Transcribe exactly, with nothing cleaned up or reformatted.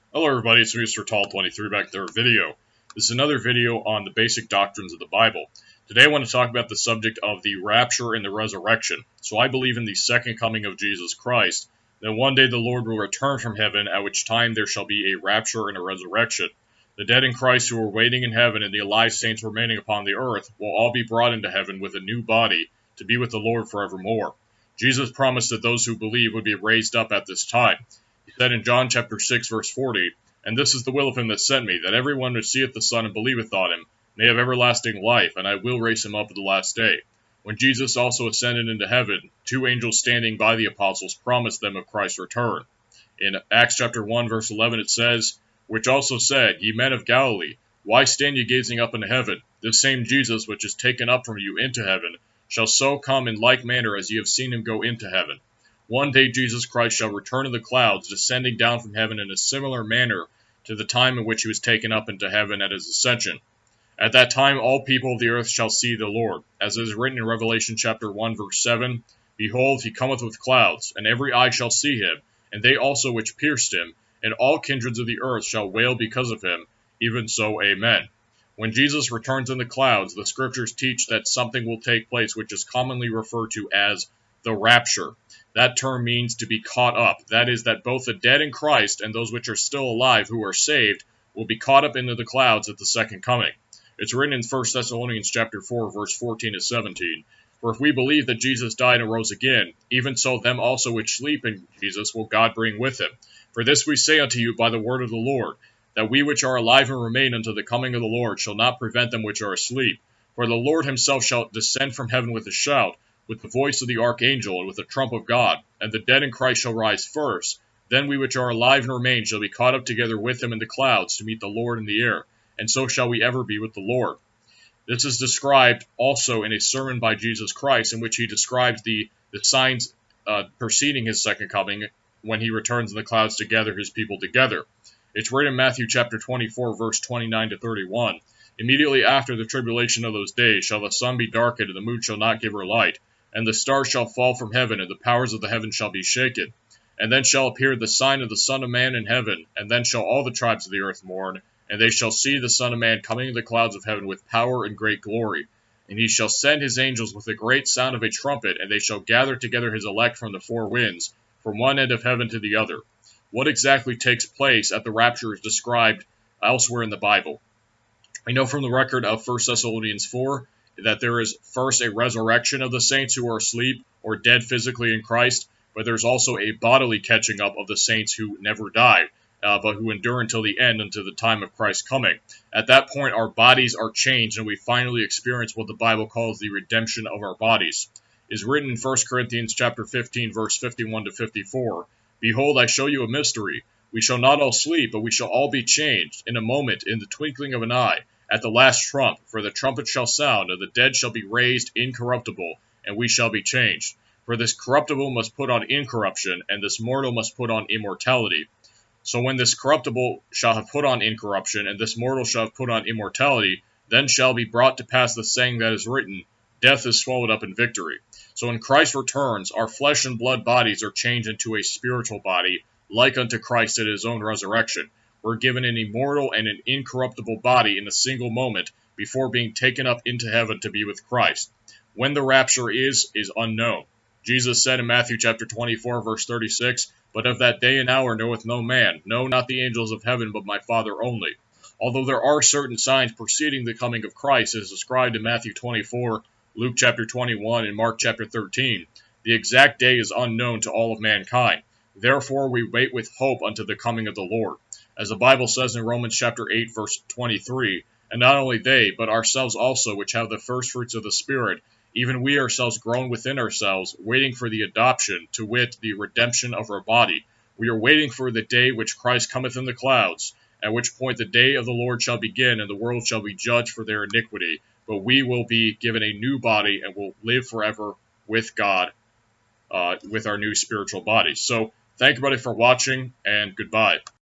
Hello everybody, it's Mister Tall twenty-three back there video. This is another video on the basic doctrines of the Bible. Today I want to talk about the subject of the rapture and the resurrection. So I believe in the second coming of Jesus Christ, that one day the Lord will return from heaven, at which time there shall be a rapture and a resurrection. The dead in Christ who are waiting in heaven and the alive saints remaining upon the earth will all be brought into heaven with a new body to be with the Lord forevermore. Jesus promised that those who believe would be raised up at this time. He said in John chapter six verse forty, "And this is the will of him that sent me, that everyone that seeth the Son and believeth on him may have everlasting life, and I will raise him up at the last day." When Jesus also ascended into heaven, two angels standing by the apostles promised them of Christ's return. In Acts chapter one verse eleven it says, "Which also said, Ye men of Galilee, why stand ye gazing up into heaven? This same Jesus which is taken up from you into heaven shall so come in like manner as ye have seen him go into heaven." One day Jesus Christ shall return in the clouds, descending down from heaven in a similar manner to the time in which he was taken up into heaven at his ascension. At that time all people of the earth shall see the Lord. As it is written in Revelation chapter one verse seven, "Behold, he cometh with clouds, and every eye shall see him, and they also which pierced him, and all kindreds of the earth shall wail because of him. Even so, amen." When Jesus returns in the clouds, the scriptures teach that something will take place which is commonly referred to as the rapture. That term means to be caught up. That is, that both the dead in Christ and those which are still alive who are saved will be caught up into the clouds at the second coming. It's written in First Thessalonians chapter four, verse fourteen to seventeen. "For if we believe that Jesus died and rose again, even so them also which sleep in Jesus will God bring with him. For this we say unto you by the word of the Lord, that we which are alive and remain unto the coming of the Lord shall not prevent them which are asleep. For the Lord himself shall descend from heaven with a shout, with the voice of the archangel, and with the trump of God, and the dead in Christ shall rise first. Then we which are alive and remain shall be caught up together with him in the clouds to meet the Lord in the air, and so shall we ever be with the Lord." This is described also in a sermon by Jesus Christ, in which he describes the, the signs uh, preceding his second coming, when he returns in the clouds to gather his people together. It's written in Matthew chapter twenty-four, verse twenty-nine to thirty-one. "Immediately after the tribulation of those days shall the sun be darkened, and the moon shall not give her light, and the stars shall fall from heaven, and the powers of the heaven shall be shaken. And then shall appear the sign of the Son of Man in heaven, and then shall all the tribes of the earth mourn, and they shall see the Son of Man coming in the clouds of heaven with power and great glory. And he shall send his angels with a great sound of a trumpet, and they shall gather together his elect from the four winds, from one end of heaven to the other." What exactly takes place at the rapture is described elsewhere in the Bible. We know from the record of First Thessalonians four that there is first a resurrection of the saints who are asleep or dead physically in Christ, but there's also a bodily catching up of the saints who never die, uh, but who endure until the end, until the time of Christ's coming. At that point, our bodies are changed, and we finally experience what the Bible calls the redemption of our bodies. It is written in First Corinthians chapter fifteen, verse fifty-one to fifty-four, "Behold, I show you a mystery. We shall not all sleep, but we shall all be changed, in a moment, in the twinkling of an eye, at the last trump, for the trumpet shall sound, and the dead shall be raised incorruptible, and we shall be changed. For this corruptible must put on incorruption, and this mortal must put on immortality. So when this corruptible shall have put on incorruption, and this mortal shall have put on immortality, then shall be brought to pass the saying that is written, Death is swallowed up in victory." So when Christ returns, our flesh and blood bodies are changed into a spiritual body, like unto Christ at his own resurrection. We're given an immortal and an incorruptible body in a single moment before being taken up into heaven to be with Christ. When the rapture is, is unknown. Jesus said in Matthew chapter twenty-four, verse thirty-six, "But of that day and hour knoweth no man, no, not the angels of heaven, but my Father only." Although there are certain signs preceding the coming of Christ, as described in Matthew twenty-four, Luke chapter twenty-one, and Mark chapter thirteen, the exact day is unknown to all of mankind. Therefore we wait with hope unto the coming of the Lord. As the Bible says in Romans chapter eight, verse twenty-three, "And not only they, but ourselves also, which have the first fruits of the Spirit, even we ourselves groan within ourselves, waiting for the adoption, to wit, the redemption of our body. We are waiting for the day which Christ cometh in the clouds, at which point the day of the Lord shall begin, and the world shall be judged for their iniquity. But we will be given a new body, and will live forever with God, uh, with our new spiritual bodies." So, thank you, everybody, for watching, and goodbye.